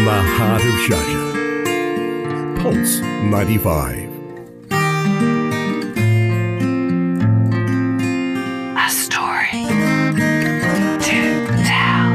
from the heart of Sharjah. Pulse 95. A story to tell.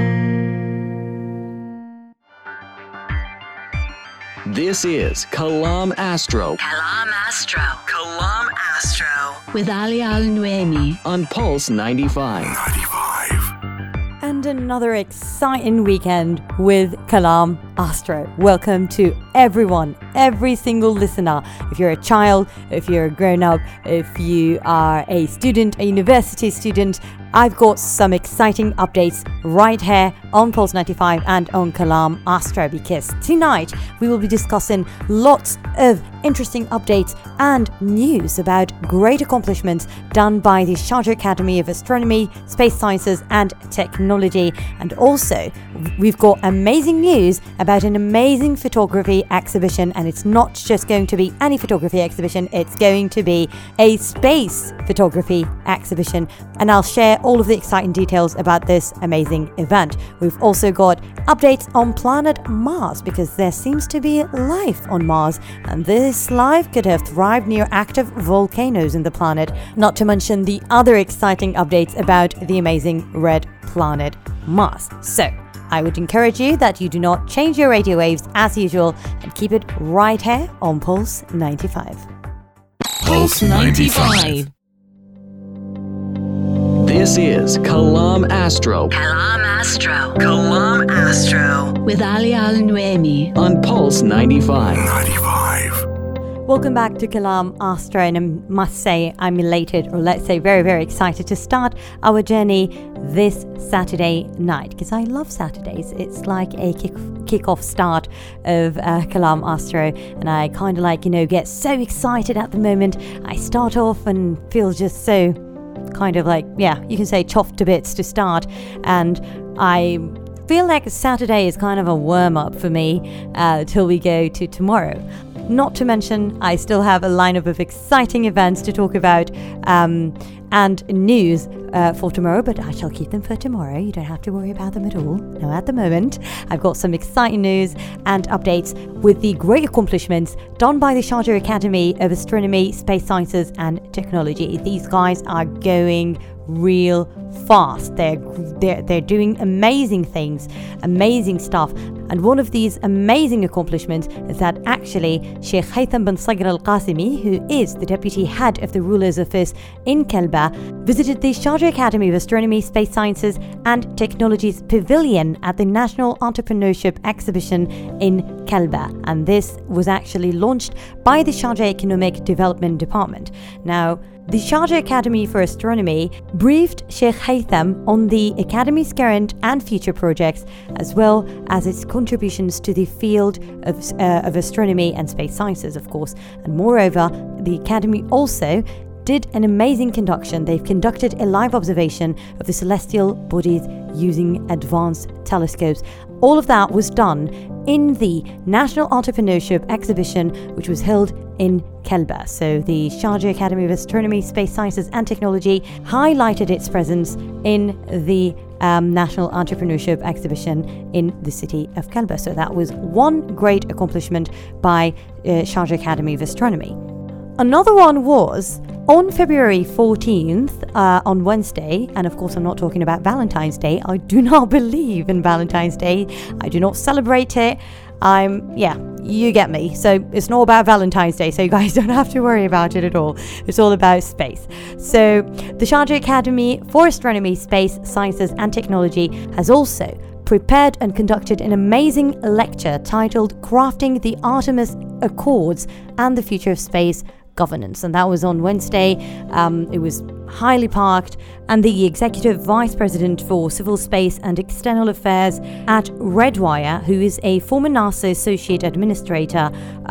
This is Kalam Astro. Kalam Astro. Kalam Astro. With Ali Al-Nuaimi. On Pulse 95. And another exciting weekend with Kalam Astro. Welcome to everyone, every single listener. If you're a child, if you're a grown-up, if you are a student, a university student, I've got some exciting updates right here on Pulse 95 and on Kalam Astro, because tonight we will be discussing lots of interesting updates and news about great accomplishments done by the Sharjah Academy of Astronomy, Space Sciences and Technology. And also, we've got amazing news about an amazing photography exhibition, and it's not just going to be any photography exhibition, it's going to be a space photography exhibition, and I'll share all of the exciting details about this amazing event. We've also got updates on planet Mars, because there seems to be life on Mars, and this life could have thrived near active volcanoes in the planet, not to mention the other exciting updates about the amazing red planet Mars. So I would encourage you that you do not change your radio waves as usual and keep it right here on Pulse 95. Pulse 95. This is Kalam Astro. Kalam Astro. Kalam Astro. With Ali Al-Nuaimi. On Pulse 95. Welcome back to Kalam Astro, and I must say I'm elated, or let's say very, very excited to start our journey this Saturday night, because I love Saturdays. It's like a kick-off start of Kalam Astro, and I kind of get so excited at the moment. I start off and feel just so kind of you can say chuffed to bits to start, and I feel like Saturday is kind of a warm-up for me till we go to tomorrow. Not to mention, I still have a lineup of exciting events to talk about and news for tomorrow, but I shall keep them for tomorrow. You don't have to worry about them at all. Now, at the moment, I've got some exciting news and updates with the great accomplishments done by the Sharjah Academy of Astronomy, Space Sciences and Technology. These guys are going real fast. They're doing amazing things, amazing stuff. And one of these amazing accomplishments is that actually Sheikh Haytham bin Sagar Al-Qasimi, who is the deputy head of the ruler's office in Kalba, visited the Sharjah Academy of Astronomy, Space Sciences and Technology's pavilion at the National Entrepreneurship Exhibition in Kalba. And this was actually launched by the Sharjah Economic Development Department. Now, the Sharjah Academy for Astronomy briefed Sheikh Haytham on the Academy's current and future projects, as well as its contributions to the field of astronomy and space sciences, of course. And moreover, the Academy also did an amazing conduction. They've conducted a live observation of the celestial bodies using advanced telescopes. All of that was done in the National Entrepreneurship Exhibition, which was held in Kalba. So the Sharjah Academy of Astronomy, Space Sciences and Technology highlighted its presence in the National Entrepreneurship Exhibition in the city of Kalba. So that was one great accomplishment by Sharjah Academy of Astronomy. Another one was on February 14th, on Wednesday, and of course I'm not talking about Valentine's Day. I do not believe in Valentine's Day. I do not celebrate it. You get me. So it's not about Valentine's Day, so you guys don't have to worry about it at all. It's all about space. So the Sharjah Academy for Astronomy, Space, Sciences and Technology has also prepared and conducted an amazing lecture titled Crafting the Artemis Accords and the Future of Space Governance, and that was on Wednesday. It was highly packed, and the Executive Vice President for Civil Space and External Affairs at Redwire, who is a former NASA Associate Administrator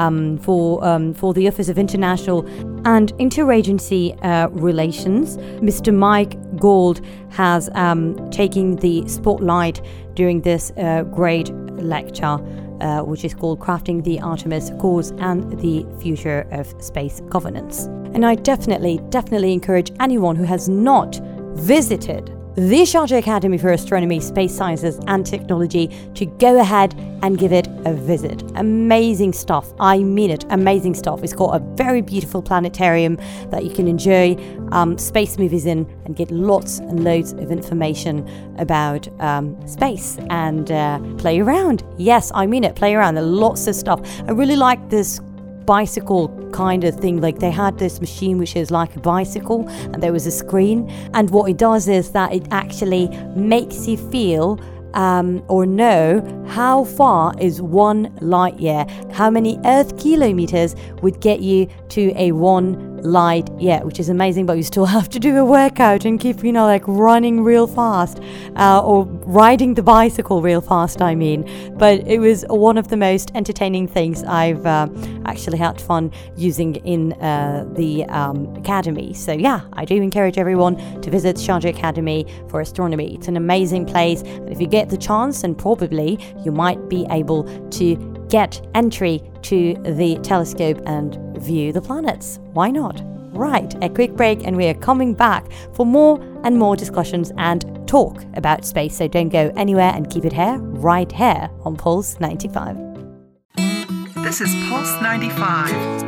for the Office of International and Interagency Relations, Mr. Mike Gold, has taken the spotlight during this great lecture, which is called Crafting the Artemis Accords and the Future of Space Governance. And I definitely encourage anyone who has not visited the Sharjah Academy for Astronomy, Space Sciences and Technology to go ahead and give it a visit. Amazing stuff. I mean it. Amazing stuff. It's got a very beautiful planetarium that you can enjoy space movies in and get lots and loads of information about space and play around. Yes, I mean it. Play around. There's lots of stuff. I really like this bicycle kind of thing. Like, they had this machine which is like a bicycle and there was a screen, and what it does is that it actually makes you feel or know how far is 1 light year, how many Earth kilometers would get you to a 1 light year, which is amazing. But you still have to do a workout and keep, like running real fast or riding the bicycle real fast, I mean. But it was one of the most entertaining things I've actually had fun using in the academy. So yeah, I do encourage everyone to visit Sharjah Academy for Astronomy. It's an amazing place, and if you get the chance, and probably you might be able to get entry to the telescope and view the planets. Why not? Right, a quick break and we are coming back for more and more discussions and talk about space. So don't go anywhere and keep it here, right here on Pulse 95. This is Pulse 95.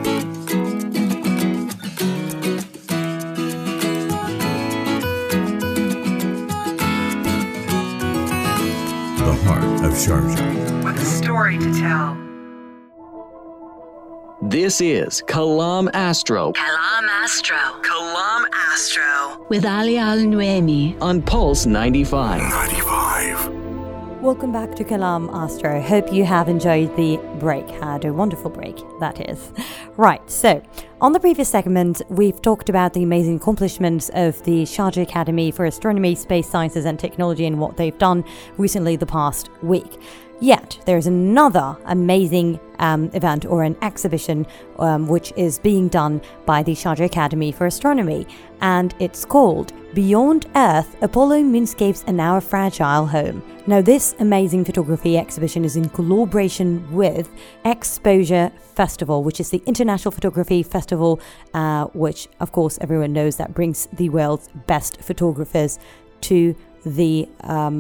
The heart of Sharjah. With a story to tell. This is Kalam Astro Kalam Astro. Kalam Astro With Ali Al Nuaimi. on Pulse 95. 95. Welcome back to Kalam Astro. Hope you have enjoyed the break. Had a wonderful break, that is. Right, so on the previous segment, we've talked about the amazing accomplishments of the Sharjah Academy for Astronomy, Space Sciences and Technology and what they've done recently the past week. Yet, there's another amazing event or an exhibition which is being done by the Sharjah Academy for Astronomy, and it's called Beyond Earth, Apollo Moonscapes and Our Fragile Home. Now, this amazing photography exhibition is in collaboration with Exposure Festival, which is the International Photography Festival, which, of course, everyone knows that brings the world's best photographers to the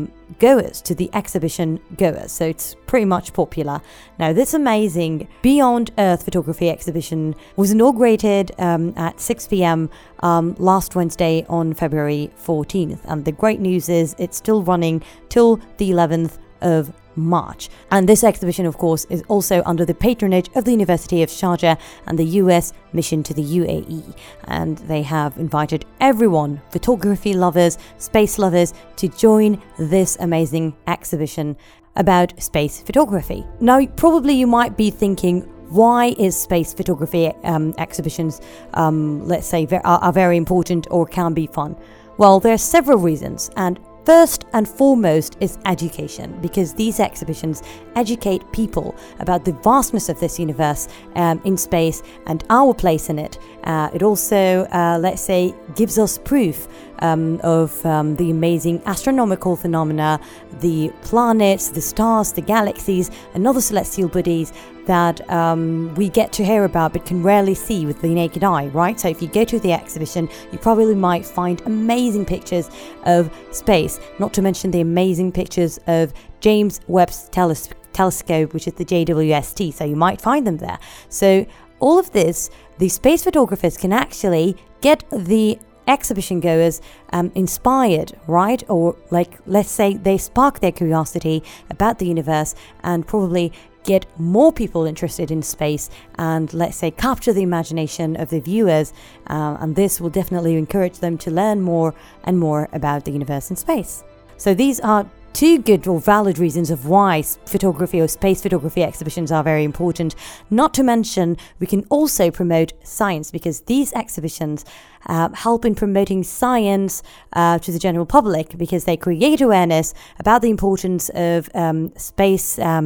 goers, to the exhibition goers. So it's pretty much popular. Now, this amazing Beyond Earth photography exhibition was inaugurated at 6 p.m. Last Wednesday on February 14th. And the great news is it's still running till the 11th of March. And this exhibition, of course, is also under the patronage of the University of Sharjah and the US mission to the UAE. And they have invited everyone, photography lovers, space lovers, to join this amazing exhibition about space photography. Now, probably you might be thinking, why is space photography exhibitions, let's say, are very important or can be fun? Well, there are several reasons, and first and foremost is education, because these exhibitions educate people about the vastness of this universe in space and our place in it. It also, let's say, gives us proof of the amazing astronomical phenomena, the planets, the stars, the galaxies, and other celestial bodies that we get to hear about but can rarely see with the naked eye, right? So if you go to the exhibition, you probably might find amazing pictures of space, not to mention the amazing pictures of James Webb's telescope, which is the JWST, so you might find them there. So all of this, the space photographers can actually get the exhibition goers inspired, right? Or, like, let's say they spark their curiosity about the universe and probably get more people interested in space and, let's say, capture the imagination of the viewers, and this will definitely encourage them to learn more and more about the universe and space. So these are two good or valid reasons of why photography or space photography exhibitions are very important. Not to mention, we can also promote science, because these exhibitions help in promoting science to the general public, because they create awareness about the importance of space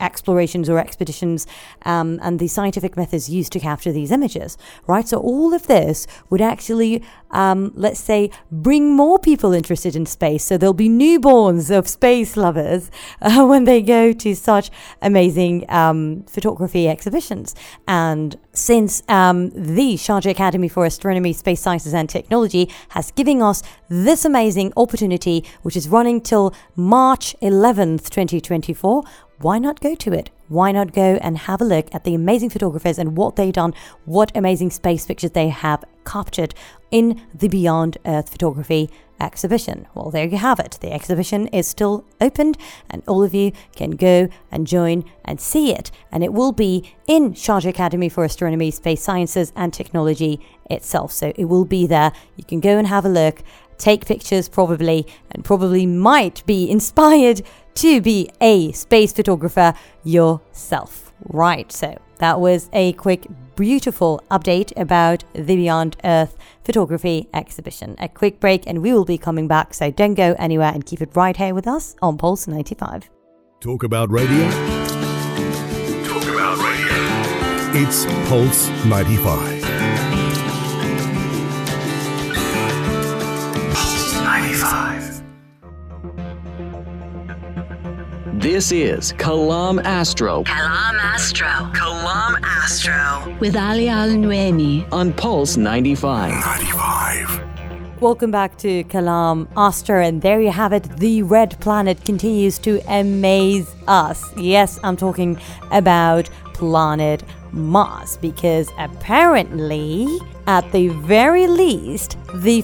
explorations or expeditions and the scientific methods used to capture these images, right? So all of this would actually, let's say, bring more people interested in space. So there'll be newborns of space lovers when they go to such amazing photography exhibitions. And since the Sharjah Academy for Astronomy, Space Sciences and Technology has given us this amazing opportunity, which is running till March 11th, 2024, why not go to it? Why not go and have a look at the amazing photographers and what they've done, what amazing space pictures they have captured in the Beyond Earth Photography exhibition. Well, there you have it. The exhibition is still opened and all of you can go and join and see it. And it will be in Sharjah Academy for Astronomy, Space Sciences and Technology itself. So it will be there. You can go and have a look, take pictures probably, and probably might be inspired to be a space photographer yourself. Right, so that was a quick, beautiful update about the Beyond Earth Photography exhibition. A quick break and we will be coming back, so don't go anywhere and keep it right here with us on Pulse 95. Talk about radio? Talk about radio. It's Pulse 95. Pulse 95. This is Kalam Astro Kalam Astro Kalam Astro with Ali Al Nuaimi on Pulse 95. 95. Welcome back to Kalam Astro, and there you have it. The red planet continues to amaze us. Yes, I'm talking about planet Mars, because apparently, at the very least,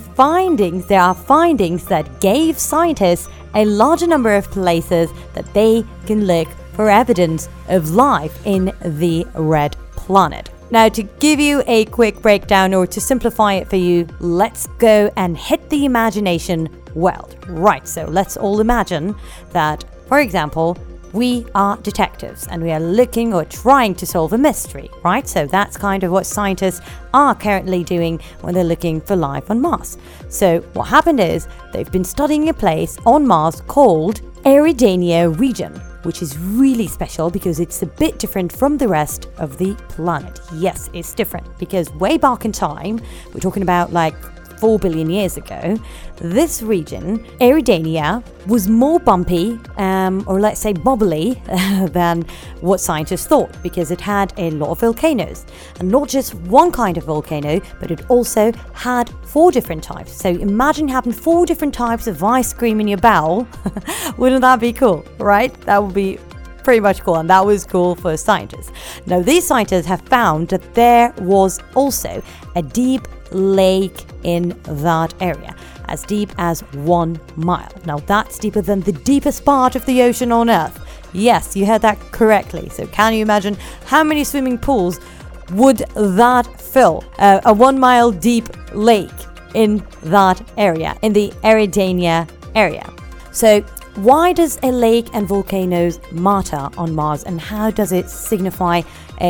there are findings that gave scientists a larger number of places that they can look for evidence of life in the red planet. Now, to give you a quick breakdown or to simplify it for you, let's go and hit the imagination world. Right, so let's all imagine that, for example, we are detectives and we are looking or trying to solve a mystery, right? So that's kind of what scientists are currently doing when they're looking for life on Mars. So what happened is they've been studying a place on Mars called Eridania region, which is really special because it's a bit different from the rest of the planet. Yes, it's different because way back in time, we're talking about like 4 billion years ago, this region, Eridania, was more bumpy, or let's say bubbly, than what scientists thought, because it had a lot of volcanoes. And not just one kind of volcano, but it also had 4 different types. So imagine having 4 different types of ice cream in your bowl. Wouldn't that be cool, right? That would be pretty much cool, and that was cool for scientists. Now, these scientists have found that there was also a deep lake in that area, as deep as 1 mile. Now, that's deeper than the deepest part of the ocean on Earth. Yes, you heard that correctly. So can you imagine how many swimming pools would that fill? A 1 mile deep lake in that area, in the Eridania area. So why does a lake and volcanoes matter on Mars, and how does it signify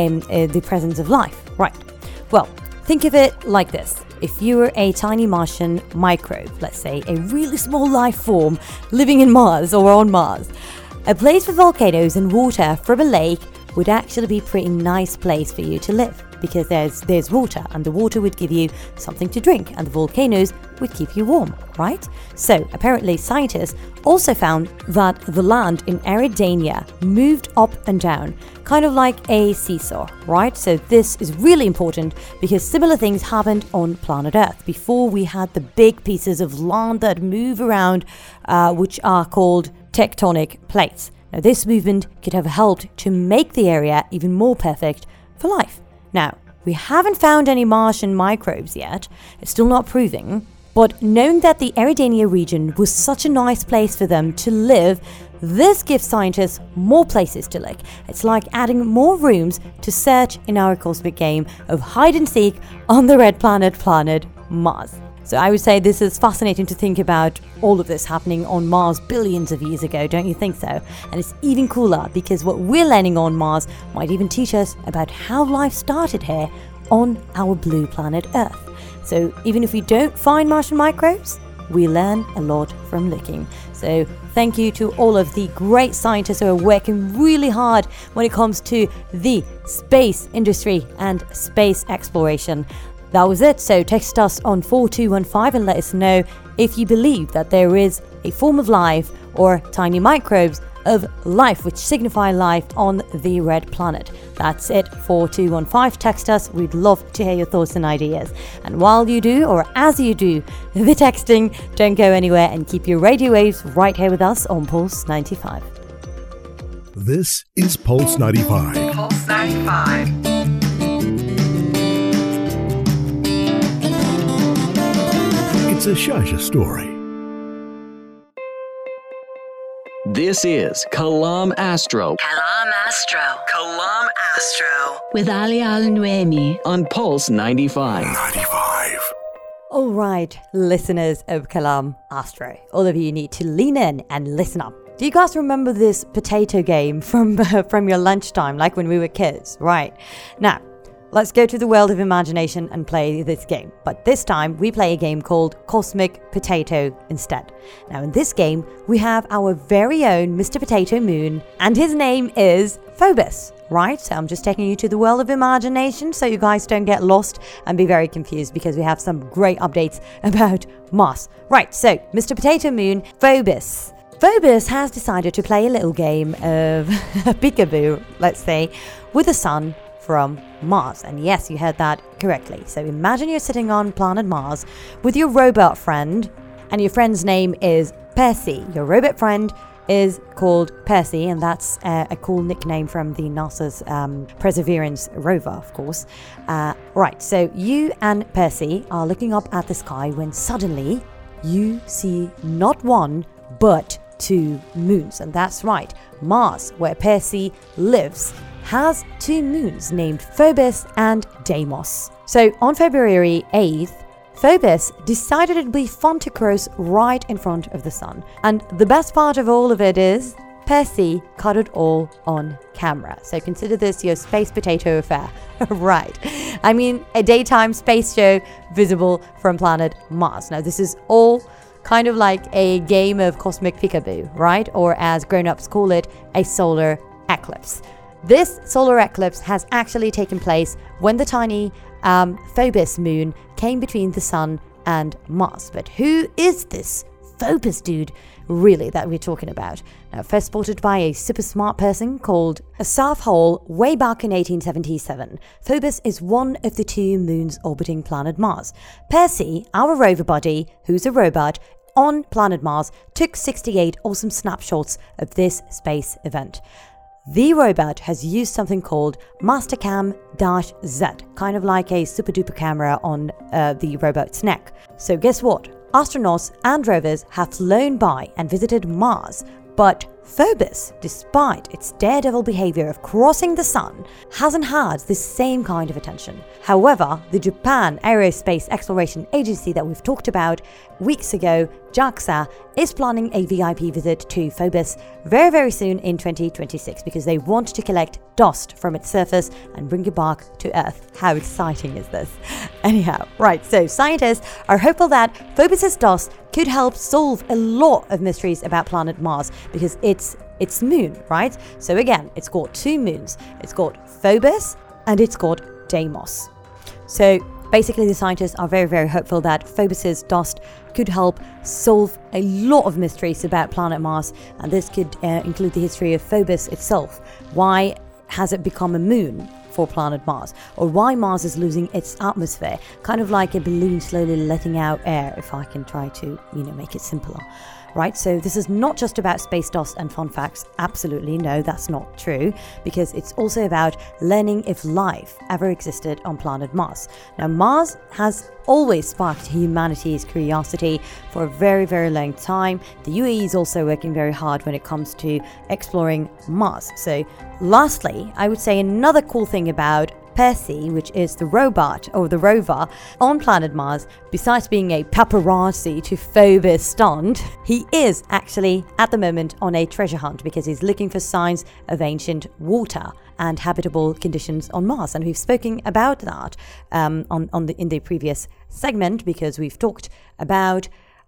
the presence of life? Right. Well, think of it like this. If you were a tiny Martian microbe, let's say a really small life form living in Mars or on Mars, a place with volcanoes and water from a lake would actually be a pretty nice place for you to live, because there's water, and the water would give you something to drink, and the volcanoes would keep you warm, right? So apparently scientists also found that the land in Eridania moved up and down, kind of like a seesaw, right? So this is really important because similar things happened on planet Earth before we had the big pieces of land that move around, which are called tectonic plates. Now, this movement could have helped to make the area even more perfect for life. Now, we haven't found any Martian microbes yet. It's still not proving. But knowing that the Eridania region was such a nice place for them to live, this gives scientists more places to look. It's like adding more rooms to search in our cosmic game of hide and seek on the red planet Mars. So I would say this is fascinating to think about all of this happening on Mars billions of years ago, don't you think so? And it's even cooler because what we're learning on Mars might even teach us about how life started here on our blue planet Earth. So even if we don't find Martian microbes, we learn a lot from looking. So thank you to all of the great scientists who are working really hard when it comes to the space industry and space exploration. That was it. So text us on 4215 and let us know if you believe that there is a form of life or tiny microbes of life which signify life on the red planet. That's it. 4215. Text us. We'd love to hear your thoughts and ideas. And while you do, or as you do the texting, don't go anywhere and keep your radio waves right here with us on Pulse 95. This is Pulse 95. Pulse 95. It's a Shasha story. This is Kalam Astro Kalam Astro. Kalam Astro With Ali Al Nuemi. on Pulse 95. 95. All right, listeners of Kalam Astro, all of you need to lean in and listen up. Do you guys remember this potato game from your lunchtime, like when we were kids? Right. Now, let's go to the world of imagination and play this game. But this time, we play a game called Cosmic Potato instead. Now, in this game, we have our very own Mr. Potato Moon, and his name is Phobos, right? So I'm just taking you to the world of imagination so you guys don't get lost and be very confused, because we have some great updates about Mars. Right, so Mr. Potato Moon, Phobos. Phobos has decided to play a little game of peekaboo, let's say, with the sun from Mars. And yes, you heard that correctly. So imagine you're sitting on planet Mars with your robot friend, and your friend's name is Percy. Your robot friend is called Percy, and that's a cool nickname from the NASA's Perseverance rover, of course. Right, so you and Percy are looking up at the sky when suddenly you see not one, but two moons. And that's right, Mars, where Percy lives, has two moons named Phobos and Deimos. So on February 8th, Phobos decided it'd be fun to cross right in front of the sun. And the best part of all of it is Percy caught it all on camera. So consider this your space potato affair. Right. I mean, a daytime space show visible from planet Mars. Now, this is all kind of like a game of cosmic peekaboo, right? Or as grown-ups call it, a solar eclipse. This solar eclipse has actually taken place when the tiny Phobos moon came between the sun and Mars. But who is this Phobos dude really that we're talking about? Now, first spotted by a super smart person called Asaph Hall way back in 1877, Phobos is one of the two moons orbiting planet Mars. Percy, our rover buddy, who's a robot, on planet Mars, took 68 awesome snapshots of this space event. The robot has used something called Mastercam-Z, kind of like a super duper camera on the robot's neck. So guess what? Astronauts and rovers have flown by and visited Mars, but Phobos, despite its daredevil behavior of crossing the sun, hasn't had the same kind of attention. However, the Japan Aerospace Exploration Agency that we've talked about weeks ago, JAXA, is planning a VIP visit to Phobos very, very soon in 2026 because they want to collect dust from its surface and bring it back to Earth. How exciting is this? Anyhow, right, so scientists are hopeful that Phobos' dust could help solve a lot of mysteries about planet Mars because it's moon, right? So again, it's got two moons. It's got Phobos and it's got Deimos. So basically the scientists are very, very hopeful that Phobos' dust could help solve a lot of mysteries about planet Mars, and this could include the history of Phobos itself. Why has it become a moon for planet Mars? Or why Mars is losing its atmosphere, kind of like a balloon slowly letting out air, if I can try to, make it simpler. Right, so this is not just about space dust and fun facts. Absolutely no, that's not true, because it's also about learning if life ever existed on planet Mars. Now, Mars has always sparked humanity's curiosity for a very, very long time. The UAE is also working very hard when it comes to exploring Mars. So lastly, I would say another cool thing about Percy, which is the robot or the rover on planet Mars, besides being a paparazzi to Phobos stunt, he is actually at the moment on a treasure hunt because he's looking for signs of ancient water and habitable conditions on Mars. And we've spoken about that in the previous segment because we've talked about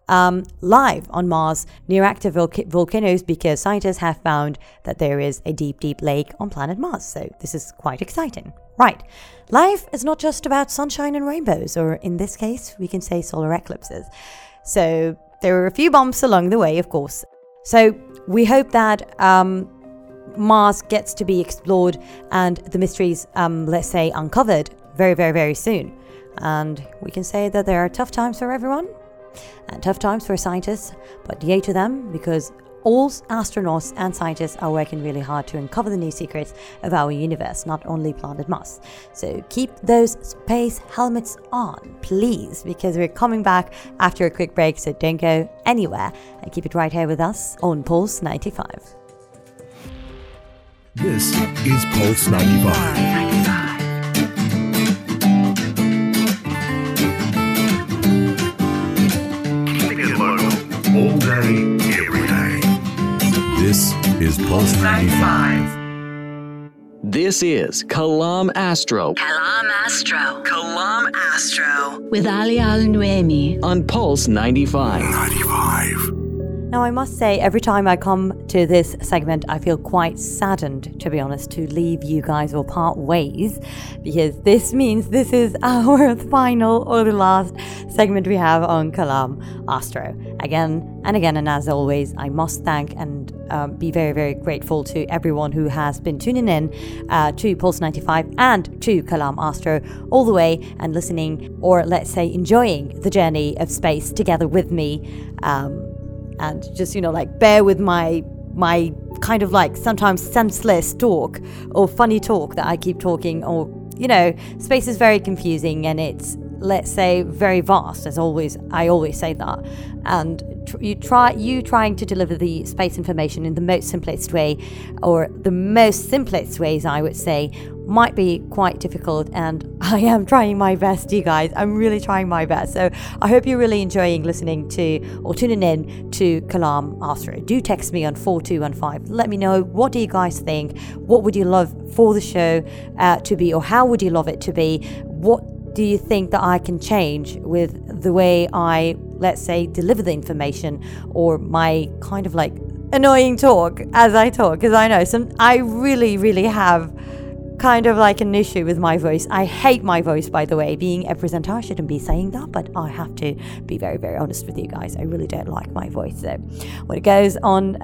live on Mars near active volcanoes because scientists have found that there is a deep, deep lake on planet Mars. So this is quite exciting. Right. Life is not just about sunshine and rainbows, or in this case, we can say solar eclipses. So there were a few bumps along the way, of course. So we hope that Mars gets to be explored and the mysteries, let's say, uncovered very, very, very soon. And we can say that there are tough times for everyone and tough times for scientists, but yay to them, because all astronauts and scientists are working really hard to uncover the new secrets of our universe, not only planet Mars. So keep those space helmets on, please, because we're coming back after a quick break, so don't go anywhere and keep it right here with us on Pulse 95. This is Pulse 95. All day, every day. This is Pulse 95. This is Kalam Astro Kalam Astro Kalam Astro with Ali Al-Nuaimi. on Pulse 95. 95. Now, I must say, every time I come to this segment, I feel quite saddened, to be honest, to leave you guys or part ways, because this means this is our final or the last segment we have on Kalam Astro. Again and again, and as always, I must thank and be very, very grateful to everyone who has been tuning in to Pulse 95 and to Kalam Astro all the way and listening, or let's say enjoying the journey of space together with me. And just, bear with my kind of like sometimes senseless talk or funny talk that I keep talking, or, space is very confusing and it's, let's say, very vast, as always. I always say that. And you trying to deliver the space information in the most simplest way, or the most simplest ways, I would say, might be quite difficult, and I am trying my best, you guys. I'm really trying my best. So I hope you're really enjoying listening to or tuning in to Kalam Astro. Do text me on 4215. Let me know, what do you guys think? What would you love for the show to be, or how would you love it to be? What do you think that I can change with the way I, let's say, deliver the information, or my kind of like annoying talk as I talk? Because I know I really, really have kind of like an issue with my voice. I hate my voice, by the way. Being a presenter, I shouldn't be saying that, but I have to be very, very honest with you guys. I really don't like my voice. So when it goes on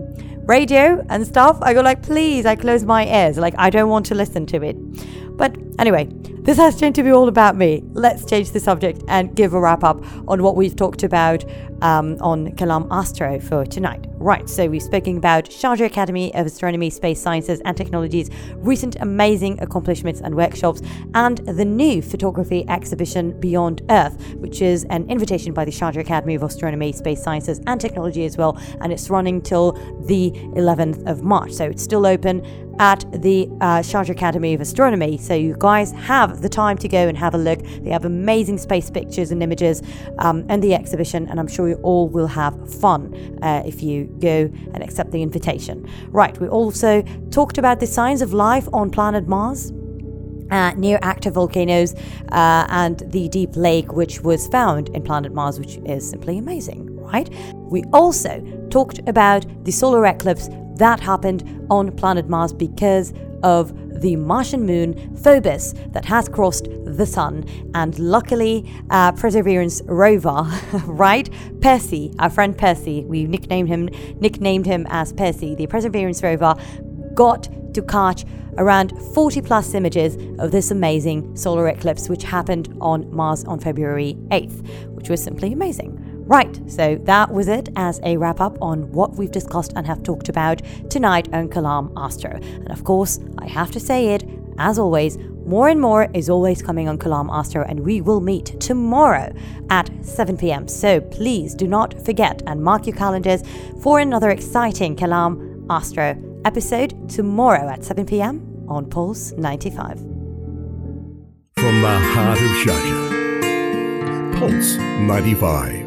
radio and stuff, I go like, please, I close my ears. Like, I don't want to listen to it. But anyway, this has turned to be all about me. Let's change the subject and give a wrap up on what we've talked about on Kalam Astro for tonight. Right, so we've spoken about Sharjah Academy of Astronomy, Space Sciences and Technology's recent amazing accomplishments and workshops, and the new photography exhibition Beyond Earth, which is an invitation by the Sharjah Academy of Astronomy, Space Sciences and Technology as well, and it's running till the 11th of March. So it's still open at the Sharjah Academy of Astronomy. So you guys have the time to go and have a look. They have amazing space pictures and images and the exhibition, and I'm sure you all will have fun if you go and accept the invitation. Right, we also talked about the signs of life on planet Mars, near active volcanoes, and the deep lake which was found in planet Mars, which is simply amazing, right? We also talked about the solar eclipse that happened on planet Mars because of the Martian moon Phobos that has crossed the sun, and luckily Perseverance rover, right, Percy, our friend Percy, we nicknamed him as Percy, the Perseverance rover got to catch around 40 plus images of this amazing solar eclipse which happened on Mars on February 8th, which was simply amazing. Right, so that was it as a wrap up on what we've discussed and have talked about tonight on Kalam Astro. And of course, I have to say it, as always, more and more is always coming on Kalam Astro, and we will meet tomorrow at 7 p.m. So please do not forget and mark your calendars for another exciting Kalam Astro episode tomorrow at 7 p.m. on Pulse 95. From the heart of Sharjah, Pulse 95.